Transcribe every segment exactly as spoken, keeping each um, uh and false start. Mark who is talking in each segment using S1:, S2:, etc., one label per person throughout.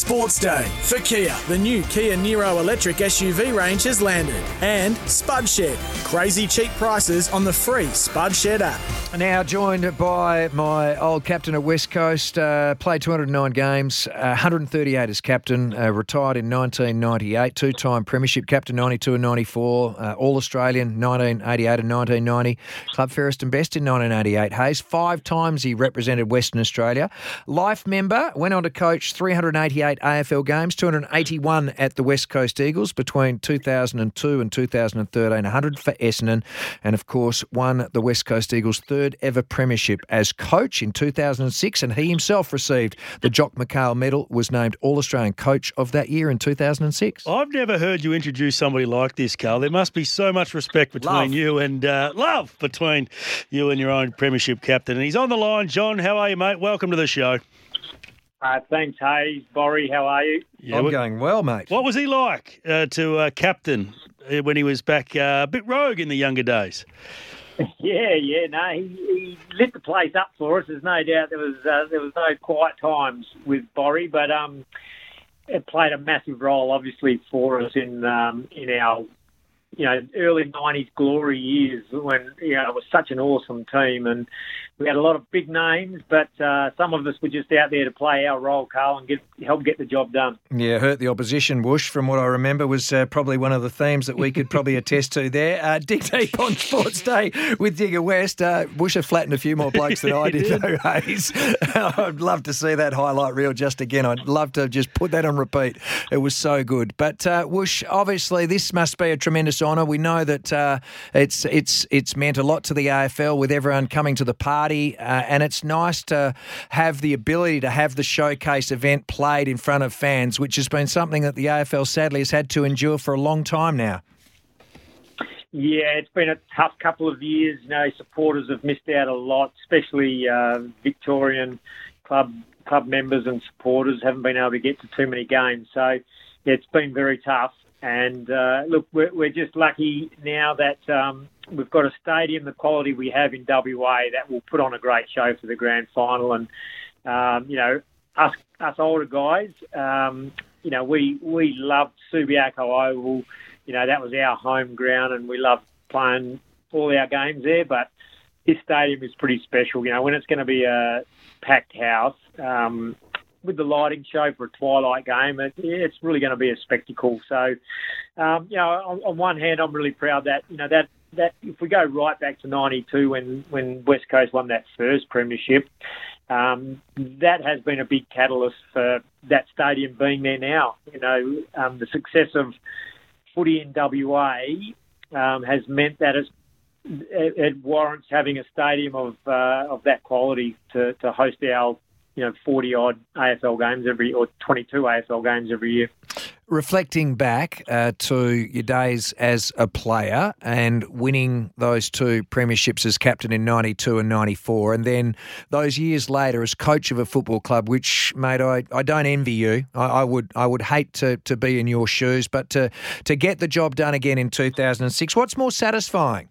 S1: Sports Day. For Kia, the new Kia Niro electric S U V range has landed. And Spud Shed. Crazy cheap prices on the free Spud Shed app.
S2: Now joined by my old captain at West Coast, uh, played two hundred nine games, uh, one hundred thirty-eight as captain, uh, retired in nineteen ninety-eight, two-time premiership captain ninety-two and ninety-four, uh, All-Australian nineteen eighty-eight and nineteen ninety, club fairest and best in nineteen eighty-eight. Hayes, five times he represented Western Australia. Life member, went on to coach three hundred eighty-eight A F L games, two hundred eighty-one at the West Coast Eagles between two thousand two and two thousand thirteen, one hundred for Essendon, and of course won the West Coast Eagles' third ever premiership as coach in two thousand six, and he himself received the Jock McHale Medal, was named All-Australian Coach of that year in two thousand six.
S3: I've never heard you introduce somebody like this, Carl. There must be so much respect between
S2: Love.
S3: you and uh, love between you and your own premiership captain. And he's on the line. John, how are you, mate? Welcome to the show.
S4: Uh, thanks, Hayes. Borry, how are you?
S3: Yeah,
S2: I'm
S3: what,
S2: going well, mate.
S3: what was he like uh, to uh, captain uh, when he was back uh, a bit rogue in the younger days?
S4: Yeah, yeah, no, he, he lit the place up for us. There's no doubt there was uh, there was no quiet times with Borry, but um, it played a massive role, obviously, for us in um, in our you know early nineties glory years when you know it was such an awesome team, and we had a lot of big names, but uh, some of us were just out there to play our role, Carl, and get help get the job done.
S2: Yeah, hurt the opposition, Whoosh, from what I remember, was uh, probably one of the themes that we could probably attest to there. Uh, dig deep on Sports Day with Digger West. Uh, Whoosh have flattened a few more blokes than I did, though, Hayes. I'd love to see that highlight reel just again. I'd love to just put that on repeat. It was so good. But, uh, Whoosh, obviously this must be a tremendous honour. We know that uh, it's, it's, it's meant a lot to the A F L with everyone coming to the party. Uh, and it's nice to have the ability to have the showcase event played in front of fans, which has been something that the A F L sadly has had to endure for a long time now.
S4: Yeah, it's been a tough couple of years. You know, supporters have missed out a lot, especially uh, Victorian club club members and supporters haven't been able to get to too many games. So yeah, it's been very tough. And uh, look, we're, we're just lucky now that um, we've got a stadium, the quality we have in W A, that will put on a great show for the grand final. And, um, you know, us us older guys, um, you know, we, we loved Subiaco Oval. You know, that was our home ground and we loved playing all our games there. But this stadium is pretty special. You know, when it's going to be a packed house, um, with the lighting show for a twilight game, it, it's really going to be a spectacle. So, um, you know, on, on one hand, I'm really proud that, you know, that, that if we go right back to ninety-two when, when West Coast won that first premiership, um, that has been a big catalyst for that stadium being there now. You know, um, the success of footy in W A um, has meant that it's, it, it warrants having a stadium of uh, of that quality to, to host our you know, forty-odd A F L games every, or twenty-two A F L games every year.
S2: Reflecting back uh, to your days as a player and winning those two premierships as captain in ninety-two and ninety-four, and then those years later as coach of a football club, which, mate, I, I don't envy you. I, I would I would hate to, to be in your shoes, but to, to get the job done again in two thousand six, what's more satisfying?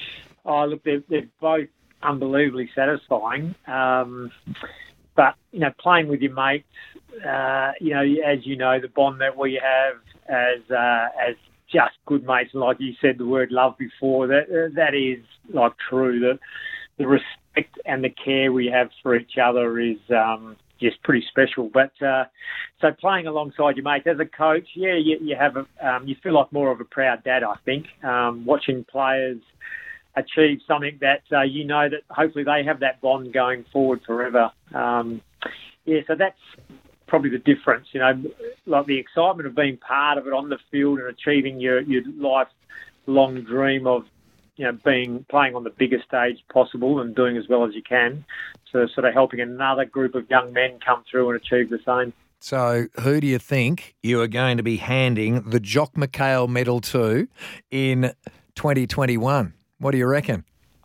S4: Oh, look, they're, they're both unbelievably satisfying. Um But, you know, playing with your mates, uh, you know, as you know, the bond that we have as uh, as just good mates, and like you said the word love before, that that is, like, true. The, the respect and the care we have for each other is um, just pretty special. But uh, so playing alongside your mates, as a coach, yeah, you, you have a, um, you feel like more of a proud dad, I think, um, watching players achieve something that uh, you know that hopefully they have that bond going forward forever. Um, yeah, so that's probably the difference, you know, like the excitement of being part of it on the field and achieving your, your lifelong dream of, you know, being playing on the biggest stage possible and doing as well as you can. So sort of helping another group of young men come through and achieve the same.
S2: So who do you think you are going to be handing the Jock McHale Medal to in twenty twenty-one? What do you reckon?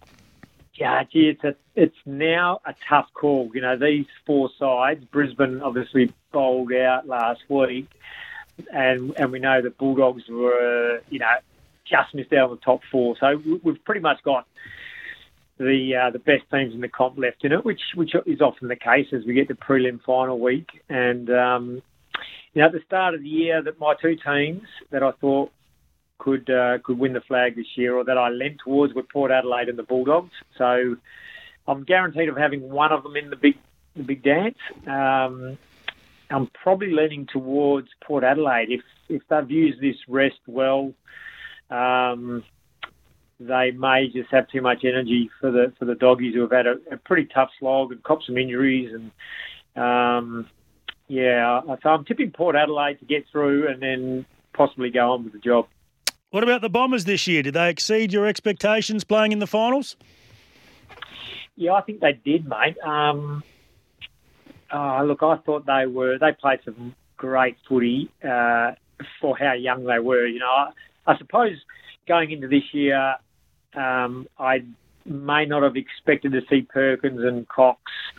S4: Yeah, gee, it's a, it's now a tough call. You know, these four sides, Brisbane obviously bowled out last week, and and we know the Bulldogs were, you know, just missed out on the top four. So we've pretty much got the uh, the best teams in the comp left in it, which which is often the case as we get to prelim final week. And um, you know, at the start of the year, that my two teams that I thought could uh, could win the flag this year, or that I lent towards, were Port Adelaide and the Bulldogs. So I'm guaranteed of having one of them in the big the big dance. Um, I'm probably leaning towards Port Adelaide. If if they've used this rest well, um, they may just have too much energy for the for the doggies, who have had a, a pretty tough slog and copped some injuries. And um, yeah, so I'm tipping Port Adelaide to get through and then possibly go on with the job.
S3: What about the Bombers this year? Did they exceed your expectations playing in the finals?
S4: Yeah, I think they did, mate. Um, uh, look, I thought they were. They played some great footy uh, for how young they were. You know, I, I suppose going into this year, um, I may not have expected to see Perkins and Cox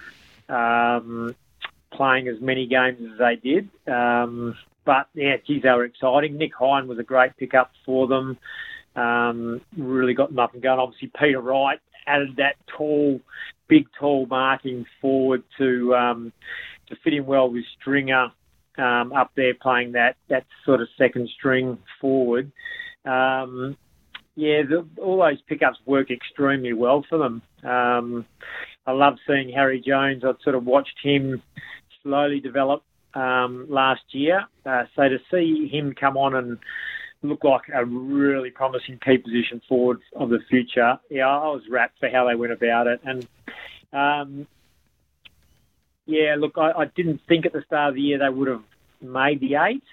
S4: um, playing as many games as they did. Um, but, yeah, geez, they were exciting. Nick Hine was a great pickup for them. Um, really got them up and going. Obviously, Peter Wright added that tall, big, tall marking forward to um, to fit in well with Stringer um, up there playing that, that sort of second string forward. Um, yeah, the, all those pickups work extremely well for them. Um, I love seeing Harry Jones. I'd sort of watched him slowly develop um, last year. Uh, so to see him come on and look like a really promising key position forward of the future, yeah, I was rapt for how they went about it. And, um, yeah, look, I, I didn't think at the start of the year they would have made the eight.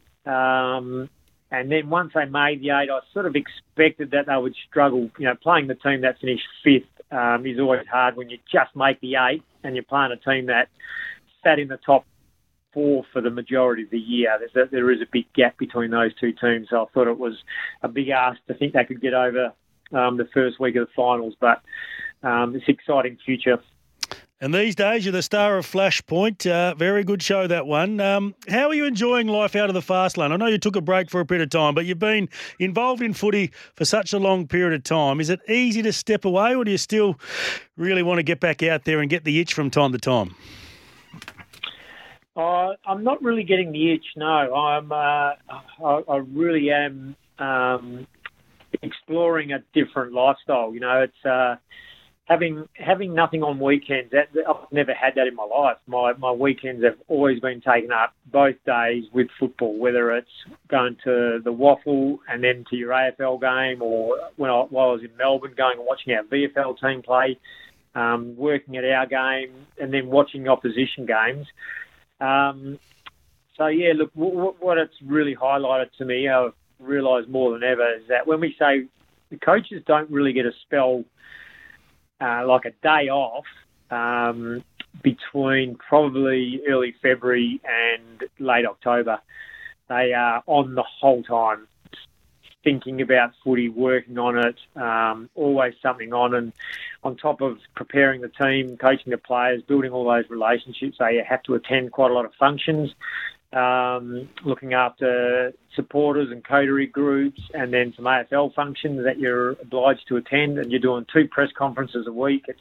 S4: Um, and then once they made the eight, I sort of expected that they would struggle. You know, playing the team that finished fifth um, is always hard when you just make the eight and you're playing a team that sat in the top four for the majority of the year. There's a, there is a big gap between those two teams, so I thought it was a big ask to think they could get over um, the first week of the finals, but um, it's an exciting future.
S3: And these days, you're the star of Flashpoint. Uh, very good show, that one. Um, how are you enjoying life out of the fast lane? I know you took a break for a bit of time, but you've been involved in footy for such a long period of time. Is it easy to step away, or do you still really want to get back out there and get the itch from time to time?
S4: Uh, I'm not really getting the itch, no. I'm, uh, I, I really am um, exploring a different lifestyle. You know, it's uh, having having nothing on weekends. That, I've never had that in my life. My my weekends have always been taken up both days with football, whether it's going to the Waffle and then to your A F L game, or when I, while I was in Melbourne, going and watching our V F L team play, um, working at our game, and then watching opposition games. Um, so, yeah, look, w- w- what it's really highlighted to me, I've realised more than ever, is that when we say the coaches don't really get a spell, uh, like a day off, um, between probably early February and late October. They are on the whole time, thinking about footy, working on it, um, always something on, and on top of preparing the team, coaching the players, building all those relationships, they have to attend quite a lot of functions, um, looking after supporters and coterie groups, and then some A F L functions that you're obliged to attend, and you're doing two press conferences a week. It's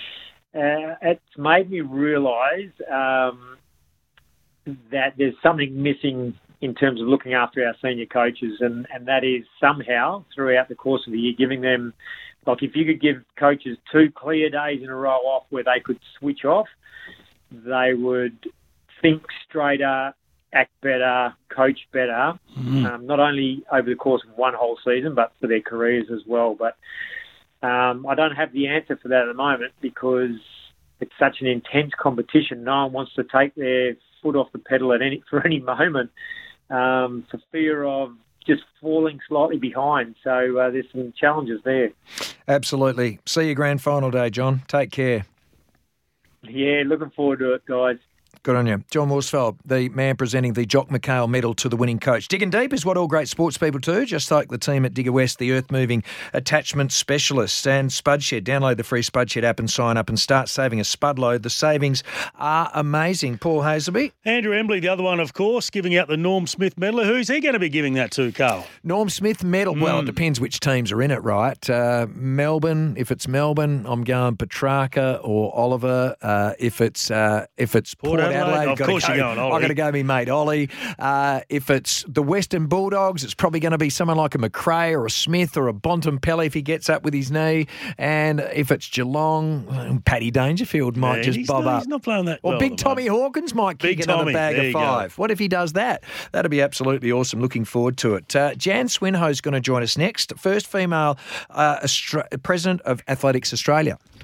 S4: uh, it's made me realise um, that there's something missing in terms of looking after our senior coaches, and, and that is somehow throughout the course of the year giving them, like if you could give coaches two clear days in a row off where they could switch off, they would think straighter, act better, coach better, mm. um, not only over the course of one whole season, but for their careers as well. But um, I don't have the answer for that at the moment because it's such an intense competition. No one wants to take their foot off the pedal at any for any moment, um, for fear of just falling slightly behind. So uh, there's some challenges there.
S2: Absolutely. See you grand final day, John. Take care.
S4: Yeah, looking forward to it, guys.
S2: Good on you. John Worsfeld, the man presenting the Jock McHale Medal to the winning coach. Digging deep is what all great sports people do, just like the team at Digger West, the earth-moving attachment specialists. And Spudshed. Download the free Spudshed app and sign up and start saving a spud load. The savings are amazing. Paul Hazelby.
S3: Andrew Embley, the other one, of course, giving out the Norm Smith Medal. Who's he going to be giving that to, Carl?
S2: Norm Smith Medal. Mm. Well, it depends which teams are in it, right? Uh, Melbourne, if it's Melbourne, I'm going Petrarca or Oliver. Uh, if it's uh, if it's Port, Port
S3: Port Adelaide? Of
S2: gotta
S3: course
S2: go,
S3: you're going Ollie.
S2: I've got to go me mate Ollie. Uh, if it's the Western Bulldogs, it's probably going to be someone like a McRae or a Smith or a Bontempelli if he gets up with his knee. And if it's Geelong, Paddy Dangerfield might
S3: Yeah,
S2: just
S3: he's
S2: bob
S3: not,
S2: up.
S3: He's not playing that
S2: Or
S3: well
S2: Big
S3: at the
S2: Tommy
S3: moment.
S2: Hawkins might
S3: Big
S2: kick another
S3: Tommy,
S2: bag
S3: there
S2: of
S3: you go.
S2: five. What if he does that? That'd be absolutely awesome. Looking forward to it. Uh, Jan Swinhoe's going to join us next. First female uh, Austra- president of Athletics Australia.